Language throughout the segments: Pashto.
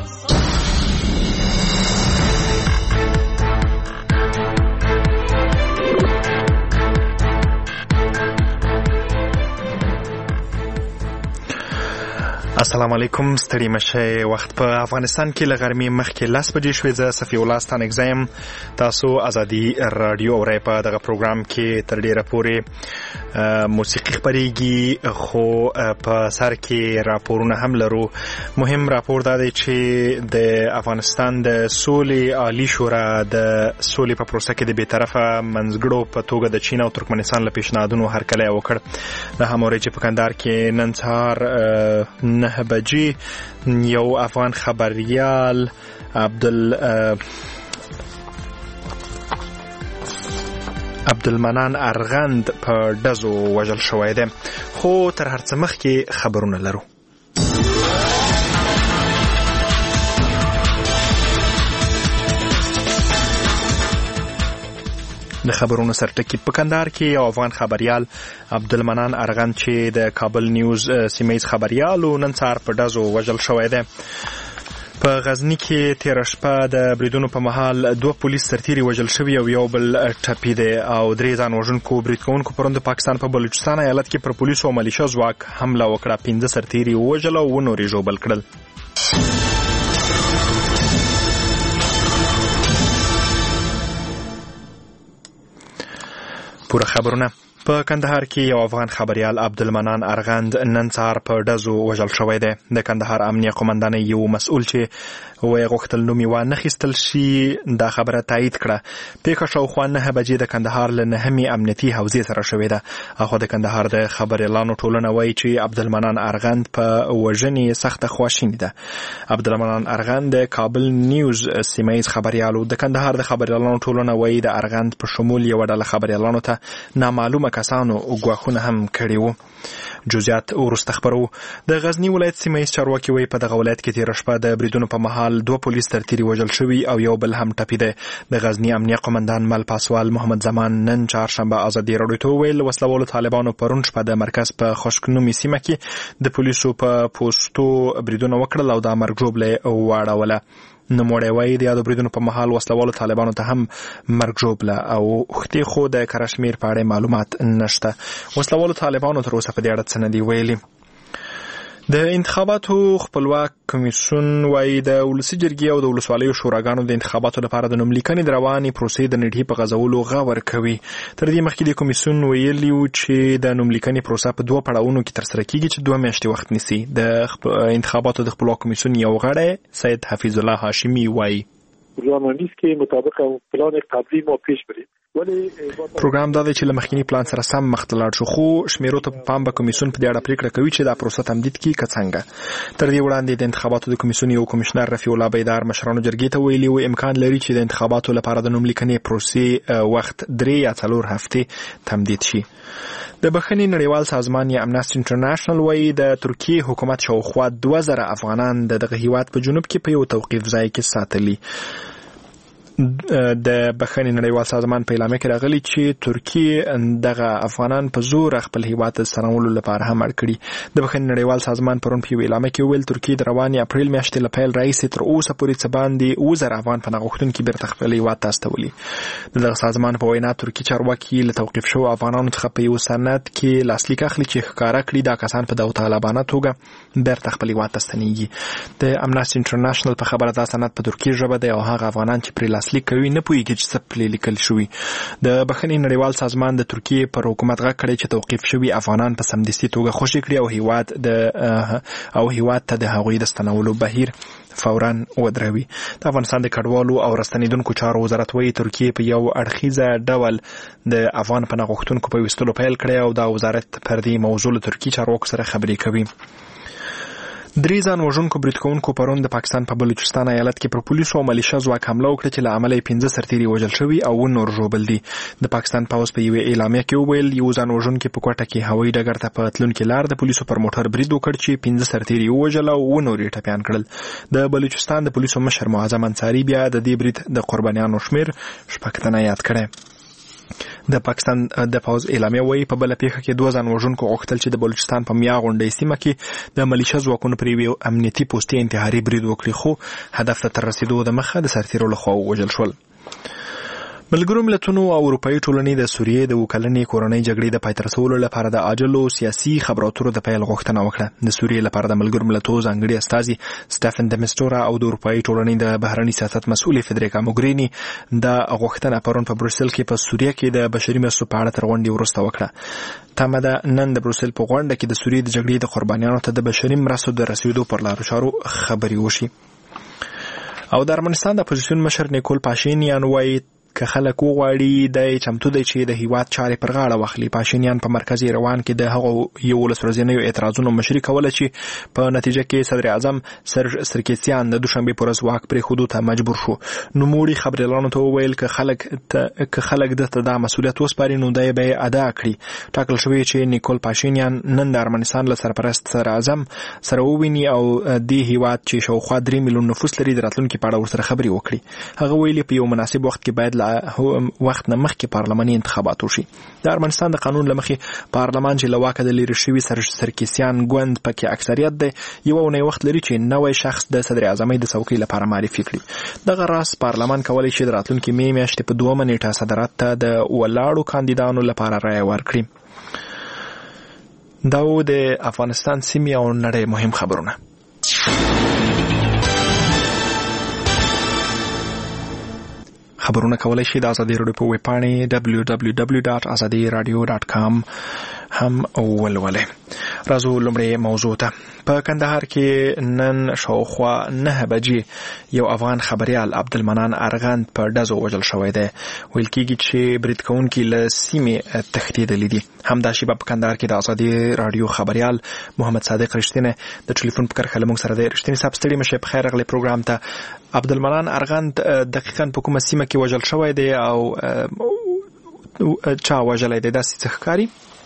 السلام علیکم. ستړي مشه. وخت په افغانستان کې له غرمې مخکې 10 بجې شوې. زه صفي الله ستانک زم. تاسو ازادي رادیو اورئ. په دغه پروګرام کې تر ډیره پورې موسیقي خبرېږي، خو په سر کې راپورونه هم لرو. مهم راپور دا دی چې د افغانستان د سولې عالی شورا د سولې په پروسه کې د بیطرفه منځګړو په توګه د چین او ترکمنستان له پیشنهادونو هرکلی وکړ. د همورې چې په کندهار کې نن سهار 9 بجې یو افغان خبریال عبدالمنان ارغند په ډزو وژل شوی دی. خو تر هر څه مخکې خبرونه لرو. د خبرونو سرټکی په کندهار کې یو افغان خبریال عبدالمنان ارغند چې د کابل نیوز سیمه‌ییز خبریال او نن سهار په ډزو وژل شوی دی. په غزنی کې تیر شپه د بریدونو په مهال 2 پولیس سرتیري وژل شوي او یو بل ټپي دی او 3 ځان وژونکو برید کوونکو پرون د پاکستان په بلوچستان ایالت کې پر پولیسو او ملیشیا ځواک حمله وکړه. 15 سرتیري وژل او 9 نور ژوبل کړل. پوره خبرونه. په کندهار کې یو افغان خبریال عبدالمنان ارغند نن سهار په ډزو وژل شوی دی. د کندهار امنیه قومندانۍ یو مسؤل چې وایي غوښتل نوم یې وانخیستل شي دا خبره تایید کړه. پیښه شاوخوا 9 بجې د کندهار له 9مې امنیتي حوزې سره شوې ده. اخو د کندهار د خبریالانو ټولنه وایي چې عبدالمنان ارغند په وژنې سخته خواشینی ده. عبدالمنان ارغند د کابل نیوز سیمه‌ییز خبریال د کندهار د خبریالانو ټولنه وایي د ارغند په شمول یو ډله خبریالانو ته نامعلومه کسانو غواخونه هم کړي وو. جزئیات ورسته خبرو. د غزنی ولایت سیمه‌ییز چارواکي وایي په دغه ولایت کې تیر شپه د بریدونو په مهال 2 پولیس سرتیري وژل شوي او یو بل هم ټپي دی. د غزنی امنیه قومندان مل پاسوال محمد زمان نن چهارشنبه ازادي رادیو ته ویل وسلوالو طالبانو پرون شپه د مرکز په خشکنومي سیمه کې د پولیسو په پوسټو بریدونه وکړل او د مرګ ژوبله واړوله. نوموړی وایي د یادو بریدونو په مهال وسلوالو طالبانو ته هم مرګ ژوبله او خو خو د کرشمیر په اړه معلومات نشته. وسلوالو طالبانو تر اوسه په دې اړه څه نه دي ویلي. د انتخاباتو خپلواک کمیسیون وایي د ولسي جرګې او د ولسوالیو شوراګانو د انتخاباتو لپاره د نوملیکنې د روانې پروسې د نیټې په غځولو غور کوي. تر دې مخکې د کمیسیون ویلي و چې د نوملیکنې پروسه په 2 پړاوونو کې ترسره کیږي چې 2 میاشتې وخت نیسي. د انتخاباتو د خپلواک کمیسیون یو غړی سید حفیظ الله هاشمی وایي برنامه‌ریزی که مطابق پلان قبلی ما پیش بریم. پروګرام دا دی چې له مخکینی پلان سره سم مخ ته لاړ شو، خو شمیرو ته په پام به کمیسیون په دې اړه پریکړه کوي چې دا پروسه تمدید کړي که څنګه. تر دې وړاندې د انتخاباتو د کمیسیون یو کمشنر رفیع الله بیدار مشرانو جرګې ته ویلي و امکان لري چې د انتخاباتو لپاره د نوملیکنې پروسې وخت 3 یا 4 هفتې تمدید شي. د بخښنې نړیوال سازمان یا امنستي انټرنیشنل وایي د ترکیې حکومت شاوخوا 2000 افغانان د دغه هیواد په جنوب کې په یو توقیف ځای کې ساتلي. د بخښنې نړیوال سازمان په اعلامیه کې راغلي چې ترکیه دغه افغانان په زور خپل هیواد ته ستنولو لپاره هم اړ کړي. د بخښنې نړیوال سازمان پرون په اعلامیه کې ویل ترکیه د روانې اپریل میاشتې له پیل راهیسې تر اوسه پورې څه باندې 2000 افغان پناه غوښتونکي بیرته خپل هیواد ته استولي. دغه سازمان په وینا ترکیه چارواکي له توقیف شوو افغانانو څخه په یو سند کې لاسلیک اخلي چې ښکاره کړي دا کسان په داوطلبانه توګه بیرته خپل هیواد ته ستنېږي. د امنستي انټرنیشنل په خبره دا سند په ترکیه ژبه دی او هغه افغانان چې پرې لاسلیک کوي نه پوهیږي چې څه پرې لیکل شوي. د بخښنې نړیوال سازمان د ترکیې پر حکومت غږ کړی چې توقیف شوي افغانان په سمدستي توګه خوشي کړي او هیواد ته د هغوی د ستنولو بهیر فوراً ودروي. د افغانستان د کډوالو او راستنېدونکو چارو وزارت وایي ترکیه په یو اړخیزه ډول د افغان پناه غوښتونکو په ویستلو پیل کړی او دا وزارت پر دې موضوع له ترکیې چارواکو سره خبرې کوي. 3 ځان وژونکو برید کوونکو پرون د پاکستان په بلوچستان ایالت کې پر پولیسو او ملیشیا ځواک حمله وکړه چې له امله 15 سرتیري وژل شوي او نور ژوبل دي. د پاکستان پوځ په یوې اعلامیه کې وویل یو ځان وژونکي په کوټه کې هوایي ډګر ته په تلونکي لار د پولیسو پر موټر برید وکړ چې 15 سرتیري ووژل او نور یې ټپیان کړل. د بلوچستان د پولیسو مشر معظم انصاري بیا د دې برید د قربانیانو شمیر 6 تنه یاد کړی. د پاکستان د پوز اعلامیه وایي په بل پیښه کې 2 ځان وژونکو غوښتل چې د بلوچستان په میا غونډۍ سیمه کې د ملیشیا ځواکونو پر یو امنیتي پوسټي انتحاري برید وکړي، خو هدف ته تر رسیدو د مخه د سرتیرو لخوا وژل شول. ملګرو ملتونو او اروپایي ټولنې د سوریې د وکلنې کورنۍ جګړې د پای ته رسولو لپاره د عاجلو سیاسي خبرو اترو د پیل غوښتنه وکړه. د سوریې لپاره د ملګرو ملتونو ځانګړي استازي سټيفن د مستورا او د اروپایي ټولنې د بهرنی سیاست مسؤل فدریکا موګرینی د غوښتنه پرون په بروسل کې په سوریه کې د بشري مرستو په اړه تر غونډې وروسته وکړه. تمه ده نن د بروسل په غونډه کې د سوریې د جګړې د قربانیانو ته د بشري مرستو د رسیدو پر لارو چارو خبري وشي. او د ارمنستان د اپوزیسیون مشر نیکول پاشینیان وایي که خلک وغواړي د چمتو دی چې د هیواد چارې پر غاړه واخلي. پاشینیان په مرکزی روان کې د هغو یو ورځنیو اعتراضونو مشري کوله چې په نتیجه کې صدر اعظم سرج سرکیسیان د دوشنبه پر ورځ واک پرې خودو ته مجبور شو. نوموړي خبريالانو ته وویل که خلک د مسؤلیت وسپاري نو دای به ادا کړي. ټاکل شوی چې نیکول پاشینیان نن د ارمنستان له سرپرست صدر اعظم سره وویني او د هیواد چې شاوخوا 3 میلیون نفوس لري د راتلونکو په اړه ورسره خبري وکړي. هغه ویلي په یو مناسب وخت کې باید وخت نه مخکې پارلماني انتخابات وشي. د ارمنستان د قانون لمخې پارلمان چې لواکه د لری شوی سرکیسیان ګوند پکې اکثریت دی یو نه وخت لري چې نوې شخص د صدر اعظم د څوکۍ لپاره معرفي کړي. دغه راس پارلمان کولی شي د راتلونکي می میاشتې په 2 نیټه صدارت ته د ولاړو کاندیدانو لپاره رائے ورکړي. دا د افغانستان سیمې او نړۍ مهم خبرونه. خبرونه کولای شي د ازادي راډیو په ویب پاڼه www.azadiradio.com هم ولولئ. راځو لومړی موضوع ته. په کندهار کې نن شاوخوا 9 بجې یو افغان خبريال عبدالمنان ارغند په ډزو وژل شوی دی. ویل کېږي چې برید کوونکي له سیمې تښتېدلي دي. همدا شیبه په کندهار کې د ازادي راډیو خبريال محمد صادق رښتینی د ټلیفون په کرښه لمونږ سره دی. رښتینی صاحب ستړي مشه په خیر راغلی پروګرام ته. عبدالمنان ارغند دقیقاً په کومه سیمه کې وژل شوی دی او چا وژلی دی داسې څه ښکاري؟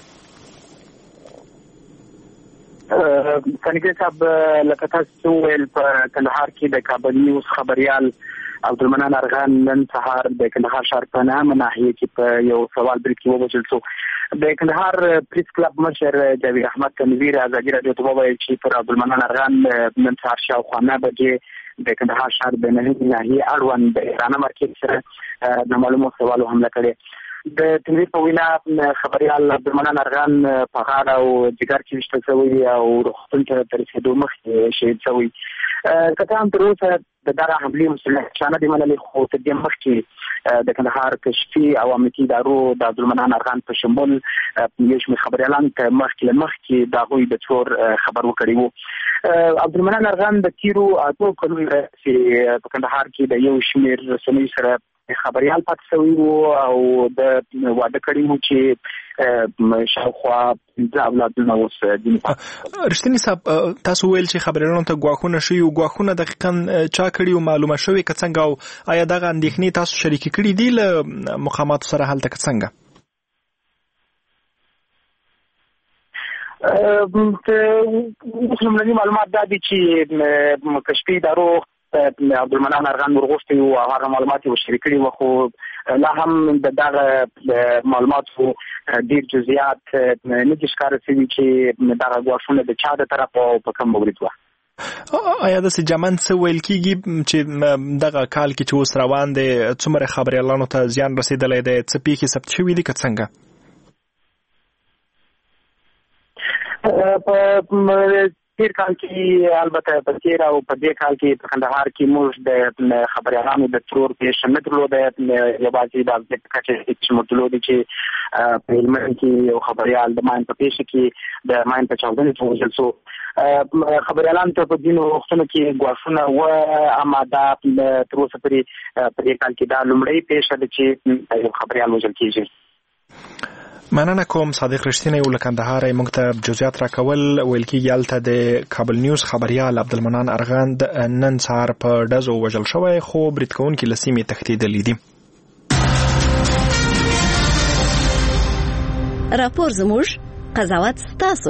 کنګي صاحب لکه تاسو ویل په کندهار کې د کابل نیوز خبريال عبدالمنان ارغند نن سهار د کندهار ښار په نامه ناحیه کې په یو سوال برید کې ووژل شو. د کندهار پریس کلب مشر جاوید احمد تنویر ازادي راډیو ته وویل چې پر عبدالمنان ارغند نن سهار شاوخوا 9 بجې د کندهار ښار د ناحیه اړوند د ایران مرکز سره د معلومو سوالو حمله کړې. د تنویر په وینا خبريال عبدالمنان ارغند په غاړه او جګر کې وشتل شوی او روغتون ته تر رسېدو مخکې شهید شوی. که هم تر اوسه د دغه حملې مسؤلیت نه دی منلي، خو تر دې مخکې د کندهار کشفي او امنیتي ادارو د عبدالمنان ارغند په شمول یو شمېر خبريالان ته مخکې د هغوی د څور خبر ورکړی وو. عبدالمنان ارغند د تیرو 8 کلونو چې په کندهار کې د یو شمېر رسنیو سره خبريال پاتې شوی وو او د واده کړی وو چې شاوخوا د اولادونه اوس دي. رښتینی صاحب تاسو ویل چې خبريالانو ته ګواښونه شوي او ګواښونه دقیقاً چا کړي او معلومه شوي که څنګه او آیا دغه اندېښنې تاسو شریکې کړي دي له مقاماتو سره هلته که څنګه؟ لومړني معلومات دا دي چې کشفي ادارو عبدالمنان ارغند ورغوښتي او هغه معلومات یې شریک کړي وو، خو لا هم دغه معلوماتو ډېر جزئیات نه دي ښکاره شوي چې دغه ګواښونه د چا د طرفه او په کوم مورد وو. آیا داسې جمن څه ویل کېږي چې دغه کال کې چې اوس روان دی څومره خبريالانو ته زیان رسېدلی دی، څه پیښې ثبت شوي دي که څنګه؟ تیر کال کې البته په تیر او په دې کال کې په کندهار کې موږ د خبريالانو د ترور پیښه نه درلوده. یوازې د کچې چې موږ درلودې چې په هلمند کې یو خبريال د ماین په پیښه کې د ماین په چاودنې کې وژل شو. خبريالانو ته په ځینو وختونو کې ګواښونه وو، اما دا تر اوسه پورې په دې کال کې دا لومړی پیښه ده چې یو خبريال وژل کېږي. مننه کوم صادق رښتینی ول کندهار موږ ته جزئیات راکول. ویل کېږي هلته د کابل نیوز خبريال عبدالمنان ارغند نن سهار په ډزو وژل شوی، خو برید کوونکي له سیمې تښتېدلي دي. راپور زموږ، قضاوت ستاسو.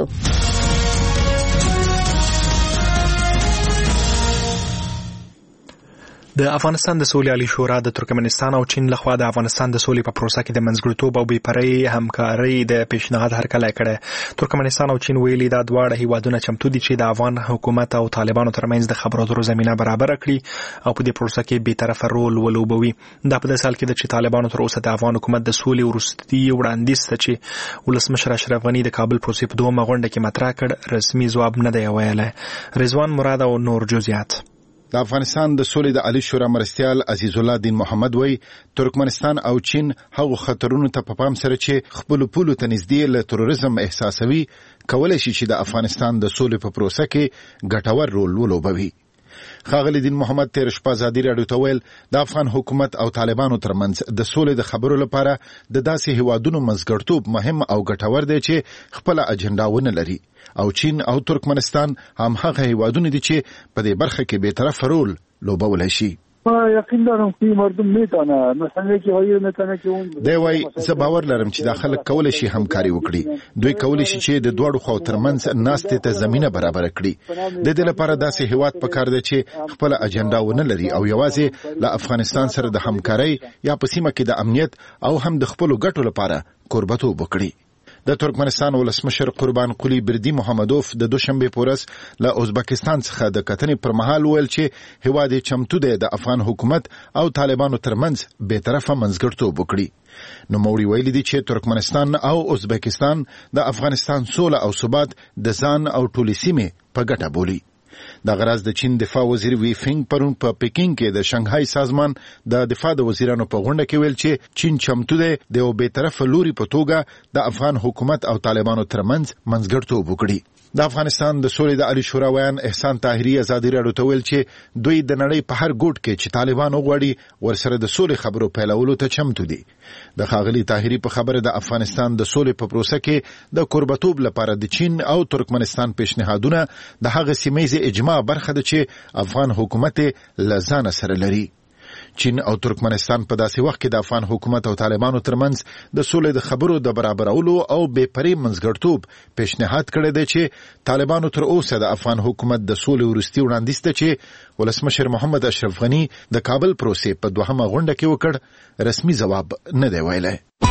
د افغانستان د سولې عالی شورا د ترکمنستان او چین لخوا د افغانستان د سولې په پروسه کې د منځګړیتوب او بېپرۍ همکارۍ د پیشنهاد هرکلی کړی. ترکمنستان او چین ویلي دا دواړه هیوادونه چمتو دي چې د افغان حکومت او طالبانو ترمنځ د خبرو اترو زمینه برابر کړي او په دې پروسه کې بېطرفه رول ولوبوي. دا په داسې حال کې ده چې طالبانو تر اوسه د افغان حکومت د سولې وروستي وړاندیز ته چې ولسمشر اشرف غني د کابل پروسې په دومره غونډه کې مطرح کړ رسمي ځواب نه دی ویلی. رضوان مراد او نور جزئیات. د افغانستان د سولې د عالی شورا مرستیال عزیز الله دین محمد وی ترکمنستان او چین هغه خطرونو ته په پام سره چې خپل پولو ته نږدې له تروریزم احساسوي کولای شي چې د افغانستان د سولې په پروسه کې ګټور رول ولوبوي. ښاغلی دین محمد تیر شپه ازادي راډیو ته ویل د افغان حکومت او طالبانو ترمنځ د سولې د خبرو لپاره د داسې هیوادونو منځګړیتوب مهم او ګټور دی چې خپل اجنډا ونه لري او چین او ترکمنستان هم هغه هیوادونه دي چې په دې برخه کې بی‌طرفه رول لوبولی شي. یقین دارم که مردم میتونه مثلا که هایی میتونه که اون دی وای زه باور لرم چې دا خلک کولای شي همکاري وکړي. دوی کولای شي چې د دوړو خو ترمنځ ناستې ته زمينه برابر کړي. د دې لپاره داسې هیواد پکار دی چې خپل اجنډا ونه لري او یوازې له افغانستان سره د همکاري یا په سیمه کې د امنیت او هم د خپل ګټو لپاره قربتوب وکړي. د ترکمنستان ولسمشر قربان قلی بردی محمدوف د دوشنبه پورس له ازبکستان څخه د کتنې پر مهال ویل چې هیواد چمتو دی د افغان حکومت او طالبانو ترمنځ بی‌طرفه منځګړیتوب وکړي. نو موري ویلي دي چې ترکمنستان او ازبکستان د افغانستان سوله او ثبات د ځان او ټولې سیمې په ګټه بولي. د غراز د چین دفاع وزیر وی فینګ پرون په پکینګ کې د شنغهای سازمان د دفاع د وزیرانو په غونډه کې ویل چې چین چمتو دی د یو بی‌طرفه لوري په توګه د افغان حکومت او طالبانو ترمنځ منځګړیتوب وکړي. د افغانستان د سولې د عالی شورا ویان احسان طاهری ازادي راډیو ته ویل چې دوی د نړۍ په هر ګوټ کې چې طالبان وغواړي ورسره د سولې خبرو پیلولو ته چمتو دي. د ښاغلي طاهری په خبره د افغانستان د سولې په پروسه کې د قربتوب لپاره د چین او ترکمنستان پیشنهادونه د هغه سیمه اجماع برخه ده چې افغان حکومت لزان سره لري. چین او ترکمنستان په داسې وخت کې د افغان حکومت او طالبانو ترمنځ د سولې د خبرو د برابرولو او بېپرۍ منځګړیتوب پیشنهاد کړی دی چې طالبانو تر اوسه د افغان حکومت د سولې وروستي وړاندیز ته چې ولسمشر محمد اشرف غني د کابل پروسې په دوهمه غونډه کې وکړ رسمي ځواب نه دی ویلی.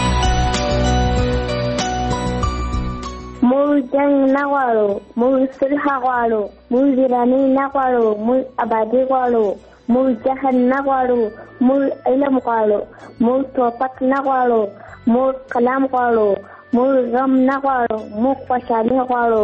موږ جنګ نه غواړو، موږ صلح غواړو، موږ ویرانۍ نه غواړو، موږ ابادي غواړو، موږ جهل نه غواړو، موږ علم غواړو، موږ توپک نه غواړو، موږ قلم غواړو، موږ غم نه غواړو، موږ خوشحالي غواړو.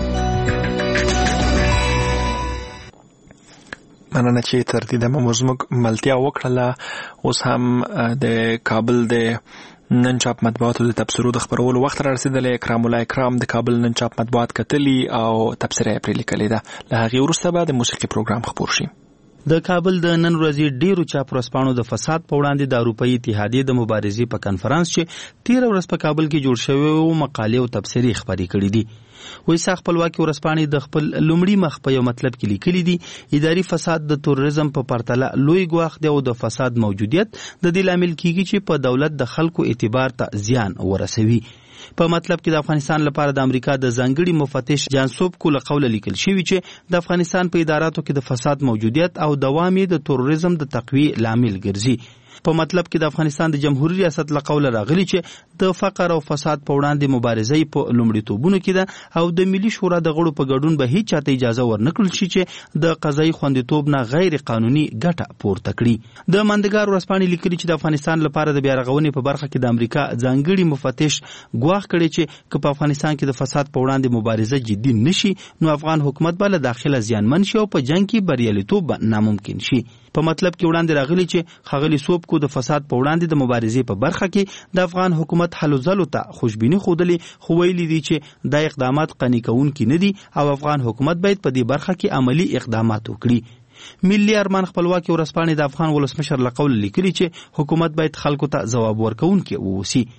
مننه چې تر دې دمه مو زموږ ملتیا وکړله. اوس هم د کابل د نن چاپ مطبوعاتو د تبصرو د خبرولو وخت را رسیدلی. اکرام الله اکرام د کابل نن چاپ مطبوعات کتلی او تبصره یې پرې لیکلې ده. له هغې وروسته به د موسیقي پروګرام خپور شي. د کابل د نن ورځې ډیرو چاپ ورځپاڼو د فساد په وړاندې د اروپایي اتحادیې د مبارزې په کنفرانس چې 13 ورځ په کابل کې جوړ شوی او مقالې او تبصرې خپرې کړې دي. وایي خپلواکي ورځپاڼې د خپل لومړي مخ په یو مطلب کې لیکلي دي اداري فساد د تروریزم په پرتله لوی ګواښ دی او د فساد موجودیت د دې لامل کیږي چې په دولت د خلکو اعتبار ته زیان ورسوي. په مطلب کې د افغانستان لپاره د امریکا د ځانګړي مفتش جان سوبکو له قوله لیکل شوی چې د افغانستان په اداراتو کې د فساد موجودیت او دوام یې د تروریزم د تقویې لامل ګرځي. په مطلب کې د افغانستان د جمهوریت ریاست له قوله راغلی چې د فقر او فساد په وړاندې مبارزه په لومړیتوبونو کې ده او د ملي شورا د غړو په ګډون به هیڅ چاته اجازه ورنکړل شي چې د قضایي خوندیتوب نه غیر قانوني ګټه پورته کړي. د ماندګار ورځپاڼې لیکلي چې د افغانستان لپاره د بیارغونې په برخه کې د امریکا ځانګړي مفتش ګواښ کړی چې که په افغانستان کې د فساد په وړاندې مبارزه جدي نشي نو افغان حکومت به له داخله زیانمن شي او په جنګ کې بریالیتوب ناممکن شي. په مطلب کې وړاندې راغلی چې ښاغلي سوبکو د فساد په وړاندې د مبارزې په برخه کې د افغان حکومت هلو ځلو ته خوشبیني ښودلې خو ویلي دي چې دا اقدامات قانع کوونکي نه دي او افغان حکومت باید په دې برخه کې عملی اقدامات وکړي. ملي ارمان خپلواکي ورځپاڼې د افغان ولسمشر له قوله لیکلي چې حکومت باید خلکو ته ځواب ورکوونکی واوسي.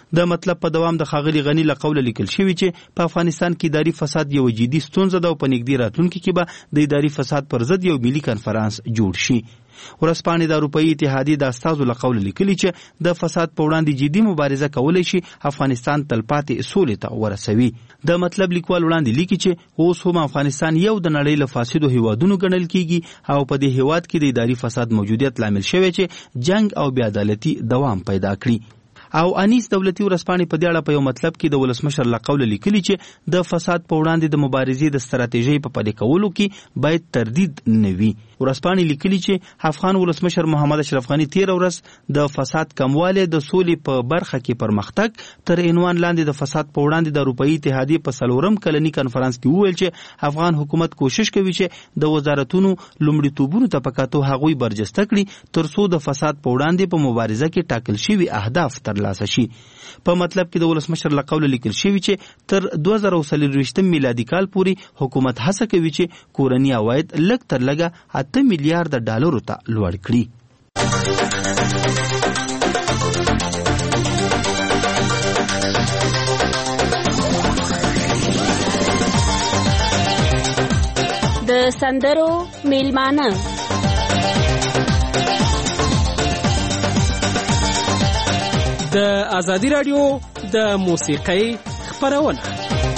د مطلب په دوام د ښاغلي غني له قوله لیکل شوی چې په افغانستان کې اداري فساد یو جدي ستونزه ده او په نږدې راتلونکي کې به د اداري فساد پر ضد یو ملي کنفرانس جوړ شي. ورځپاڼې د اروپایي اتحادیې د استازو له قوله لیکلي چې د فساد په وړاندې جدي مبارزه کولی شي افغانستان تلپاتې سولې ته ورسوي. د مطلب لیکوال وړاندې لیکي چې اوس هم افغانستان یو د نړۍ له فاسدو هیوادونو ګڼل کیږي او په دې هیواد کې د اداري فساد موجودیت لامل شوی چې جنگ او بې عدالتي دوام پیدا کړي. او انیس دولتي ورځپاڼې په دې اړه په یو مطلب کې د ولسمشر له قوله لیکلي چې د فساد په وړاندې د مبارزې د ستراتیژۍ په پلي کولو کې باید تردید نه وي. ورځپاڼې لیکلي چې افغان ولسمشر محمد اشرف غني 13 ورځ د فساد کموالی د سولې په برخه کې پرمختګ تر عنوان لاندې د فساد په وړاندې د اروپایي اتحادیې په 4م کلني کنفرانس کې وویل چې افغان حکومت کوشش کوي چې د وزارتونو لومړیتوبونو ته په کتو هغوی برجسته کړي ترڅو د فساد په وړاندې په مبارزه کې ټاکل شوي اهداف ترلاسه شي. په مطلب کې د ولسمشر له قوله لیکل شوی چې تر 2024 میلادي کال پورې حکومت هڅه کوي چې کورني عواید لږ تر لږه 8 میلیارډ ډالرو ته لوړ کړي. د سندرو میلمانه د ازادي رادیو د موسیقۍ خپرونه.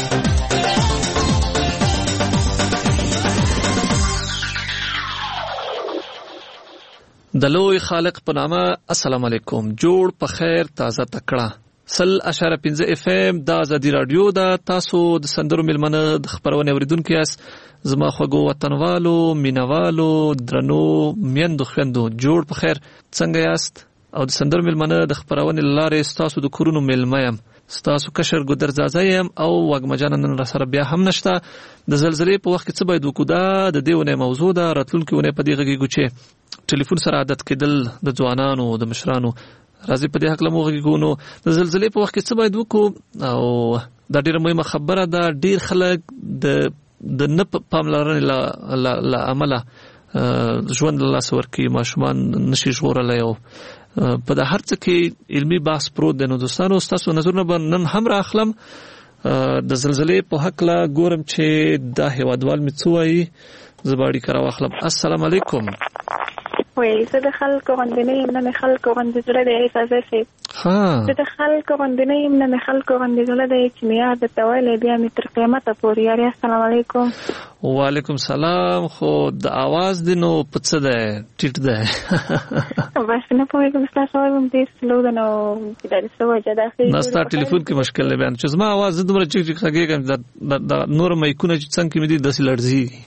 د لوی خالق په نامه السلام علیکم. جوړ په خیر تازه تکړه 0.5 FM د ازادي رادیو د تاسو د سندرو میلمنه د خبرونه اوریدونکو یاست. زما خوږو وطنوالو مینوالو درنو میندو خويندو جوړ په خیر څنګه یاست او د سندرو میلمنه د خبرونه لارې تاسو د کورونو میلمه يم ستاسو کشر ګدر زازایم او وګمجان نن را سره بیا هم نشته. د زلزلې په وخت کې څه باید وکړو د دیونه موضوع ده راتلونکي ونه په دې غږیږو چې ټلیفون سره عادت کېدل د ځوانانو د مشرانو راځي په دې حق لمو غږیږو. د زلزلې په وخت کې څه باید وکړو او دا ډیره مهمه خبره ده. ډیر خلک د نه پاملرنې له عمله ژوند له لاسه ورکوي ماشومان نشي ژغورلی او په د هر څه کې علمي بحث پروت دی. نو دوستانو ستاسو نظرونه به نن هم راخلم. د زلزلې په حق لا ګورم چې دا هیوادوال مې څه وایي زه به اړیکه راواخلم. السلام علیکم. وای زه د خلکو غوندې نه یم نه مې خلکو غوندې زړه دی احساسه شي زه د خلکو غوندې نه یم نه مې خلکو غوندې زړه دی چې مې یاد ته ویلی بیا مې تر قیامته پورې یاري. السلام علیکم. وعلیکم سلام. خو د اواز دی نو په څه دی ټیټ دی بس نه پوهېږم ستاسو وایم دې سلو ده نو دا د څه وجه ده نه ستا ټلیفون کې مشکل دی بیان چې زما اواز زه دومره چیک چیک غږېږم د نور مایکونه چې څنګ کې مې دي داسې لړزي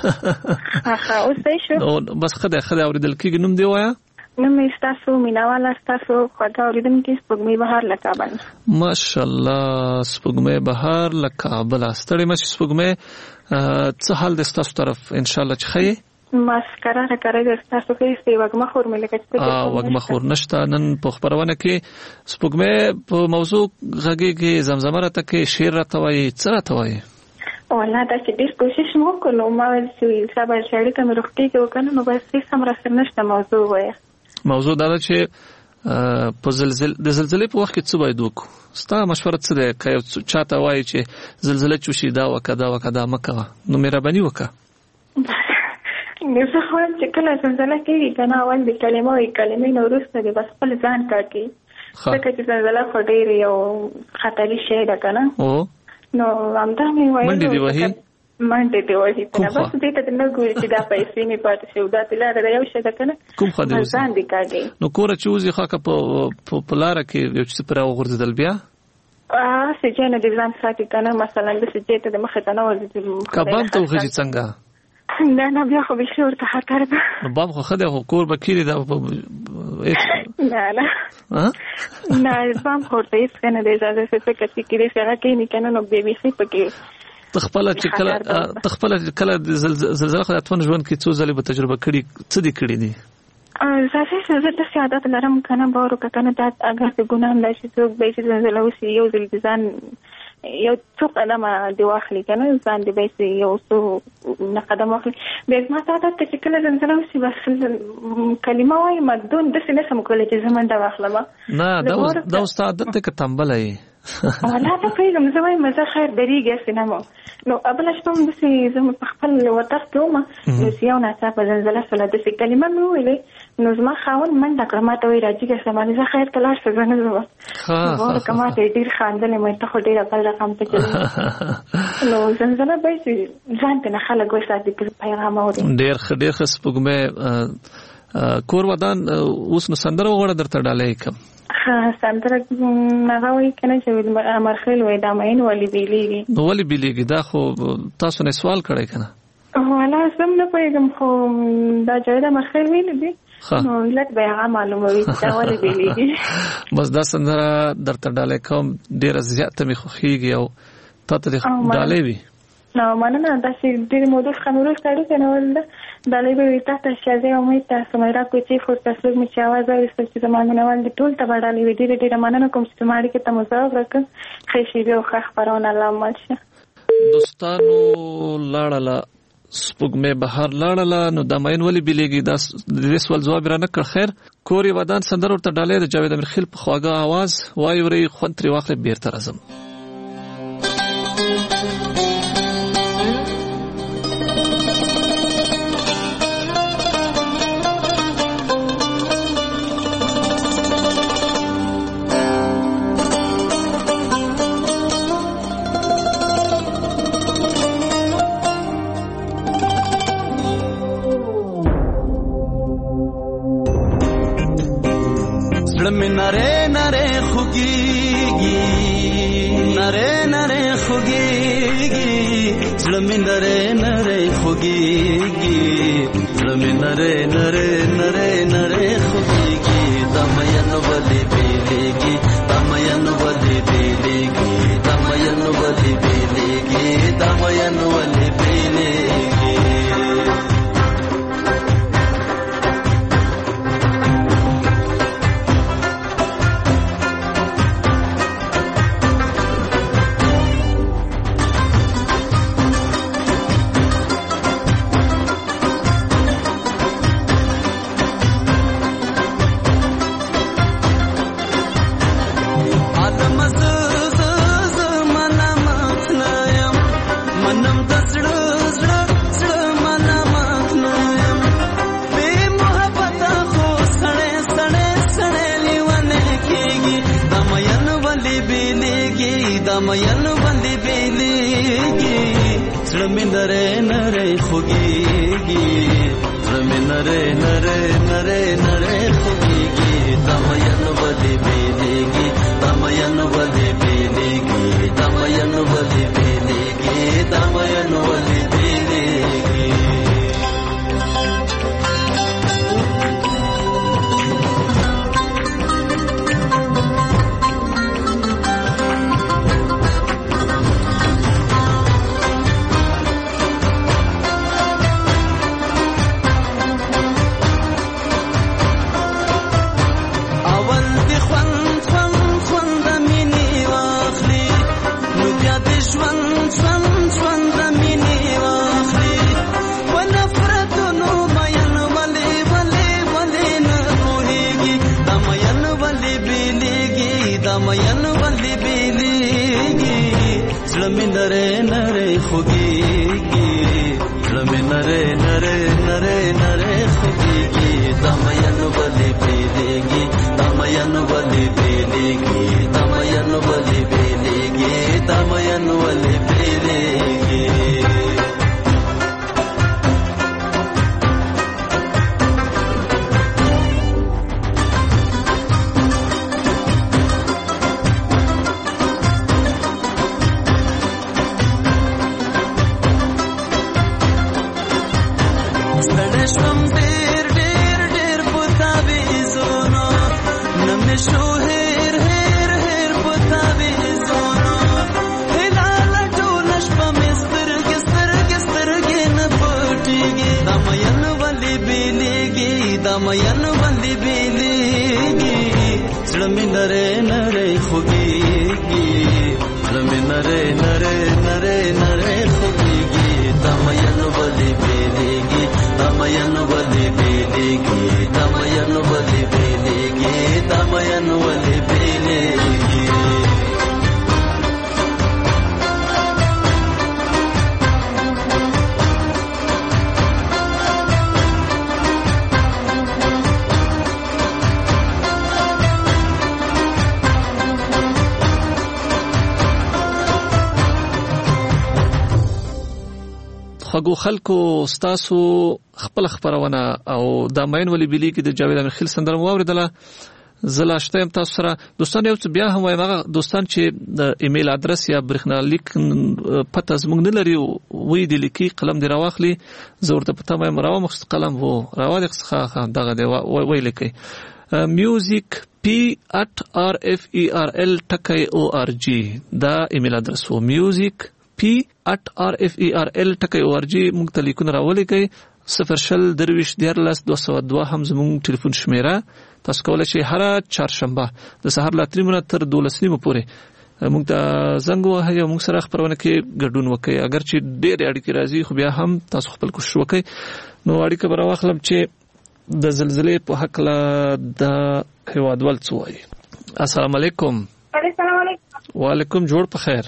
اوس صحیح شو بس خدای اوریدل کېږي. نوم دی وایه. نوم یې ستاسو مینهواله ستاسو خوږه اورېدونکي سپوږمۍ بهار له کابل. ماشاءالله سپوږمۍ بهار له کابله. ستړې مه شي سپوږمۍ څه حال دی ستاسو طرف انشاءالله چې ښه یې مسکره کرے ستاسو کې ستې وږمه خور مې لکه چې وږمه خور نشته. نن په خبرونه کې سپوږمۍ په موضوع غږېږي زمزمه راته کوي شعر راته وایي څه راته وایي والله دا چې ډېر کوشش مو وکړو ما ویل چې سبا شاعري ته مې روغتي کې وکړم نو بس هیڅ هم راسره نشته. موضوع وایه موضوع دا ده چې په د زلزلې په وخت کې څه باید وکړو ستا مشوره څه ده که یو چاته وایي چې زلزله چې وشي دا وکړه دا مه کوه نو مهرباني وکړه. زه خو وایم چې کله زلزله کېږي که نه اول د کلمې نه وروسته دی بس خپل ځان ټاکي ځکه چې زلزله خو ډېر یو خطري شی ده که نه نو همدا مې ویل منډې دې وهي منډې دې وهي که نه بس دې ته نه ګوري چې دا پیسې مې پاتې شي او دا لاره ده یو شی ده که نه کوم خوا دې ځان دې کاږي نو کوره چې وځي خو که په لاره کې یو څه پرې وغورځېدل بیا سجې نه دې ځان ساتي که نه مثلا د سجې ته د مخې ته نه ورځي که بام ته وخېږي څنګه نه بیا خو بیخي ورته خطر ده نو بام خو ښه دی خو کور به کېږي نه بام خو ورته هېڅ ښه نه دی اجازه فکر چې کېدای شي هغه کښېني که نه نو بیا بیخي پکې ته خپله چې کله زلزله خو د اتمن ژوند کې څو ځلې به تجربه کړي څه دې کړي دي زه داسې عادت لرم که نه باور وکړه که نه دا اګر د ګناه هم دا چې څوک دی چې زلزله وشي یو ځل د ځان یو څو قدمه دی واخلي کنه ځان دی به یو څو نه قدم واخلي بیا ما ته چې کله زنځله وشي بس کلمه وایي مدون داسې نه سم کولی چې زه منډه واخلم نه دا ستا عادت دی که تنبله یې ولا ته پوهېږم زه وایم زه خیر درېږي هسې نه مو نو بله شپه هم داسې زه په خپل وطر کې وم نو چې یو ناڅاپه زلزله شوله داسې کلمه مې وویلې نو زما خاوند منډه کړه ما ته وایي راجېږه شه زه خیر ته لاړ شه زه نه ځم وروره که ما ته یې ډېر خاندلی مې ته خو ډېره بل رقم ته چلوي نو زلزله به چې ځان ته نه خلک وساتي پیغام اوري ډېر ښه سپوږمۍ کور ودان اوس نو سندره وغواړه درته ډالۍ کړم سندره هغه وایي که نه چې امرخیل وایي دا مین ولې بیلیږي نو ولې بیلیږي دا خو تاسو نه سوال کړی که نه والا زه هم نه پوهېږم خو دا جاوید امرخیل ویلی دی نو لږ به هغه معلوموي چې دا ولې بیلیږي بس دا سندره درته ډالۍ کوم ډېره زیاته مې خوښېږي او تا ته دې ډالۍ وي نو مننه داسې ډېرې مودې څخه وروسته اړیکه نیول ده ډالۍ به وي تاسو ته شازیه امید ته سمیرا کوچي فورته سپوږمۍ چې اواز واورېستل چې زما مینوال دي ټول ته به ډالۍ وي ډېره مننه کوم چې زما اړیکې ته مو ځواب راکړ ښې شېبې او ښه خپرونه الله مل شه دوستانو لاړله سپوږمۍ بهر لاړله نو دا مین ولې بیلیږي دا د دې سوال ځواب را نه کړ خیر کور یې ودان سندره ورته ډالۍ د جاوید امرخیل په خواږه اواز وایي ورئ خوند ترې واخلئ بېرته راځم نره نره خوگیگی نره نره خوگیگی زلمی نره نره خوگیگی زلمی نره نره نره نره خوگیگی دمین ولی بیلیگی دمین ولی بیلیگی دمین ولی بیلیگی دمین ولی بیلیگی نره نره نره نره خوږیږي دا مین ولې بیلیږي دا مین ولې بیلیږي دا مین ولې بیلیږي دا مین ولې بیلیږي خو خلکو ستاسو خپل خبرونه او د ماین ولی بلی کې د جاوید امیر خیل سندره واوریدله زلاشتم تاسو سره دوستان یو څه بیا هم وایم هغه دوستان چې د ایمیل ادرس یا برېښنالیک پته زموږ نه لري وې د لیکي قلم دی راواخلي زه ورته پته وایم راو مخ قلم وو راو څخه دغه دی وې لیکي music@rferl.org دا ایمیل ادرس وو music@rferl.org موږ ته لیکونه راولې کوي 02014 هم زموږ ټلیفون شمیره تاسو کولای شئ هر چهارشنبه د سحر لا 3 تر 12 نیمه پورې موږ ته زنګ وهئ او موږ سره خبرونه کې ګډون وکړئ اگر چې ډېر اړیکې راځي خو بیا هم تاسو خپل کوشش وکړئ نو اړیکه به راواخلم چې د زلزلې په حق له د هیوادوال څه وایي السلام علیکم السلام علیکم وعلیکم جوړ په خیر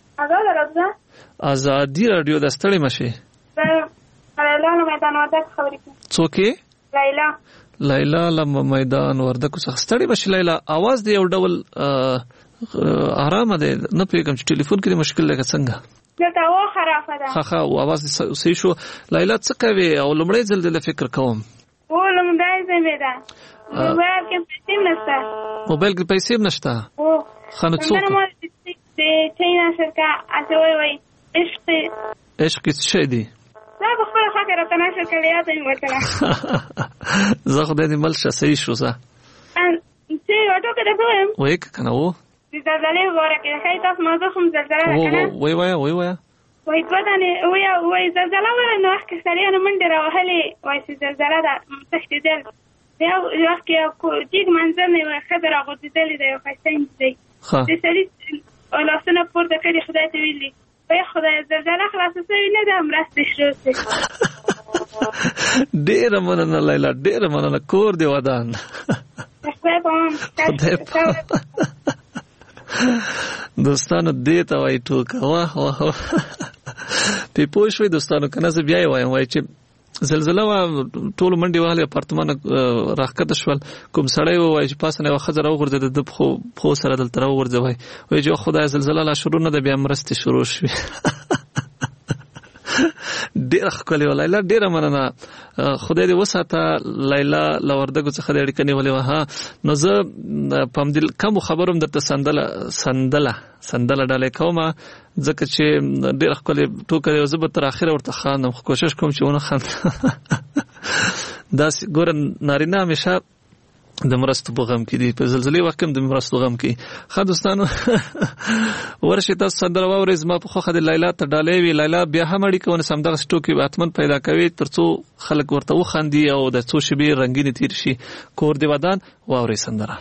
ازادي رادیو د ستړي مشه لیلا میدان وردک خبرې کوي څوک لیلا لم میدان وردک څخه ستړي مشه لیلا आवाज دی یو ډول آرام دی نه پیګم چې ټلیفون کې مشکل لګا څنګه دلته و خرافه ده خخه आवाज صحیح شو لیلا څه کوي او لمړی ځل د فکر کوم لمړی ځل ده موبایل کې پیسې نشته موبایل کې پیسې نشته خانه څوک چینا شرکا اته وای عشق څه دی زه په خپل فکر راته نشه کړی ته ورته زه خو دې مل شه صحیح شو زه چې وټو کې ده وای کنه وو د زلزلې وره کې هي تاسو موضوع هم زلزلہ کنه وای وای ودانه وای زلزلہ وره نو وخت سره نه منډه راوهلې وای چې زلزلہ ده تختیدل یو وخت کې کوټیګ منځ نه خبره غوډېدل دی یو فاستین دی د سړي ولاسونه پورته کړي خدای ته ویلي وای خدای زلزلہ خلاص شوی نه ده مرسته شروع شي ډېر مننه لیلا ډېر مننه کور دی ودان دوستانو دې ته وای ټوکه واه په پوښوي دوستانو کنه زه بیا وایم وای چې زلزلہ وا ټول منډي واله اپارتمان راکته شول کوم سړی وای چې پاسنه وخزر او غرزه د خو سره دلته راو غرزه وای چې خدای زلزلہ لا شروع نه د بیا مرسته شروع شي ډیر خپل لیلا ډیر مننه خدای دې وساته لیلا لوردګو څخه دې اړیکه نیولې وها نو زه پم دل کوم خبروم درته سندله ډالې کومه ځکه چې ډیر خپل ټوکې زه به تر اخره ورته خاندم کوشش کوم چې ونه خاند دا ګور نارینه همیشه د مرستو په غم کې دي په زلزلې وخت کې د مرستو غم کې خا دوستانو ورشه تاسو سندره واورئ زما په خوخه د لیلا ته ډالې وی لیلا بیا هم اړیکه ونه سمدغه سټوکی اتمن پیدا کوي ترڅو خلک ورته وخاندي او د څو شبي رنگین تیر شي کور دی ودان واورئ سندره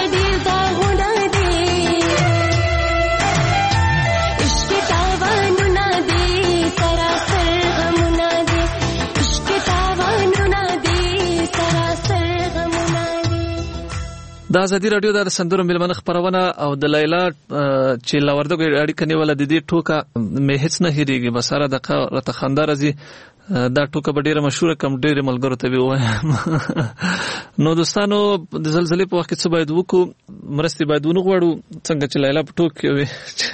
ډېر داغونه دي عشق تاوانونه دي سراسر غمونه دي عشق تاوانونه دي سراسر غمونه دي. د ازادي رادیو د سندرو ملمنه خبرونه او د لیلا چې لاوردګو اړیکه نیول د دې ټوکه مې هیڅ نه هېریږي بساره د راته خندا راځي دا ټوکه به ډیره مشهوره کم ډیره ملګرو ته وایم. نو دوستانو د زلزلې په وخت کې څه باید وکړو مرستې باید ونغواړو څنګه چې لیلا په ټوک کې وي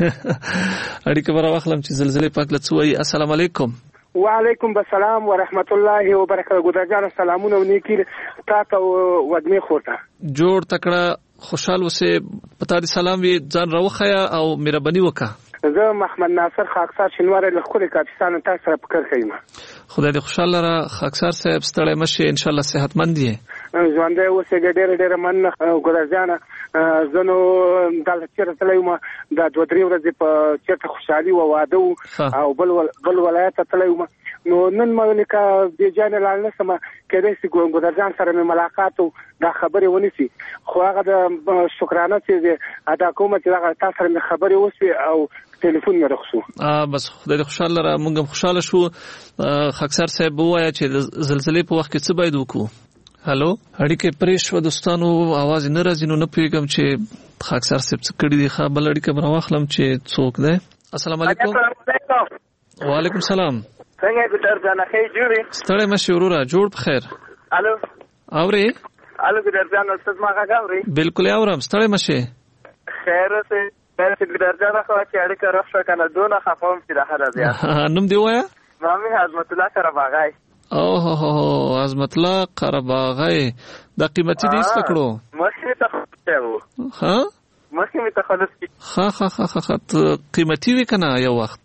اړیکه به راواخلم چې زلزلې په هکله څه وایي. السلام علیکم. وعلیکم السلام ورحمت الله وبرکاته. ګودرجان سلامونه او نیکی تاسو ودمه خورته جوړ تکړه خوشحال وسه پتا دي سلام وی ځان راوخیا او مهرباني وکا. زه محمد ناصر خاکسار شنوار له خوري کاپیسان تاسو سره فکر کوم. خدای دې خوشاله را خاکسار صاحب ستړی مشه ان شاء الله صحتمند دي. ژوند اوسه ډېر من ګودرجان زنو دلته چیرته تلایم د 2-3 ورځې په چیرته خوشحالي او واده او بل ولایت ته تلایم. نو نن ملکه د جان لاله سم کېدې سي ګودرجان سره مې ملاقات او دا خبرې ونیسي خو هغه د شکرانه چې ادا کوم چې هغه تاسو سره خبرې وسی او ټلیفون مې رخصو. بس خدای خوشاله را مونږ خوشاله شو. خاکسار صاحب وایا چې زلزلې په وخت کې څه باید وکړو. هالو اړیکه پرېښ و دوستانو आवाज نه راځي نو نه پیګم چې خاکسار صاحب څه کړی دی. خبر اړیکه براوخلم چې څوک دی. السلام علیکم. وعلیکم السلام. څنګه ګودرجان خې جوړې ستړی مشه وروره جوړ په خیر. الو اوري الو ګودرجان استاد ما غاوري بالکل اورم ستړی مشه خیر اوسه ګودرجان خو چې اړیکه راښه کنه دونه خفم چې د هدا بیا نوم دی وایا مامي عظمت الله قرباغای. اوه عظمت الله قرباغای د قیمتي دې ستکړو مخې ته خو ها مخې می ته خلاص ها قیمتي وی کنه یو وخت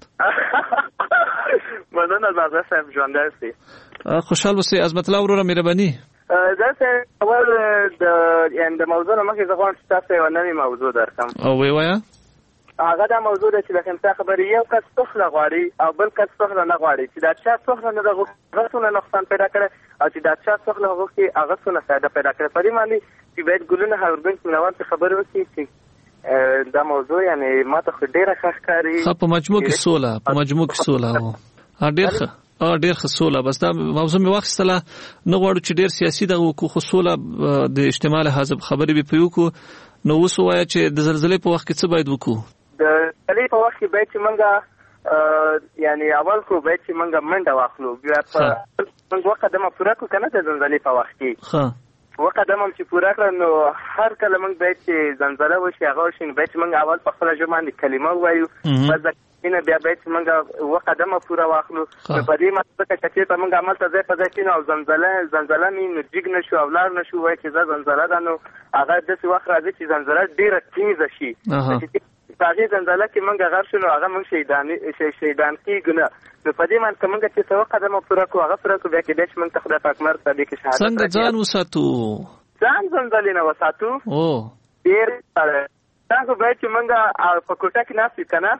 مننه زړه صاحب ژوند درسي خوشحال اوسې عظمت الله وروره مهرباني. زه اول د موضوع نه مخکې ځوان تاسو یو نوې موضوع درکم او وی وایا هغه دا موضوع ده چې د خمسه خبرې یو کس څخه غواړي او بل کس څخه نه غواړي چې دا چا څخه نه غوښتنه نقصان پیدا کړي او چې دا چا څخه غوښتي هغه څه نه فائدہ پیدا کړي. په دې معنی چې باید ګلونه هاورګن نوان څه خبره وکړي چې دا موضوع یعنی ماته خو ډیره ښکاري په مجموع کې سوله او ډیر خصوله بس دا موضوع می واخستله نه غواړو چې ډیر سیاسي دغه کو خصوله د اجتماعي حزب خبرې به پیو کو. نو وسوای چې د زلزلې په وخت کې څه باید وکړو. د زلزلې په وخت کې باید چې منګه یعنی اول خو باید چې منګه منډه واخلو بیا په موږ وقدمه پوره کو کنه د زلزلې په وخت کې وقدمه چې پوره کړو نو هر کله موږ باید چې زلزلہ وشي هغه شین باید چې موږ اول په خپل ژبه باندې کلمه وایو بس اینه بیا باید چې موږ وقدمه پوره واخلو. په دې مطلب کې چې په موږ عمل ته ځای په ځای کې نو زلزلہ مين جګ نشو او لار نشو وای چې زلزلہ ده نو هغه د څه وخت راځي چې زلزلہ ډیره تیزه شي هغه زلزلہ کې موږ غر شنو هغه موږ شیطان کیږي. نو په دې معنی کومه چې څو قدمه پوره کو هغه پوره کو بیا کې د شمن تخدا پاک مرته دې کې شهادت څنګه ځان وساتو ځان زلزلې نه وساتو ډیر تاسو به چې موږ په کوټه کې ناسې کنه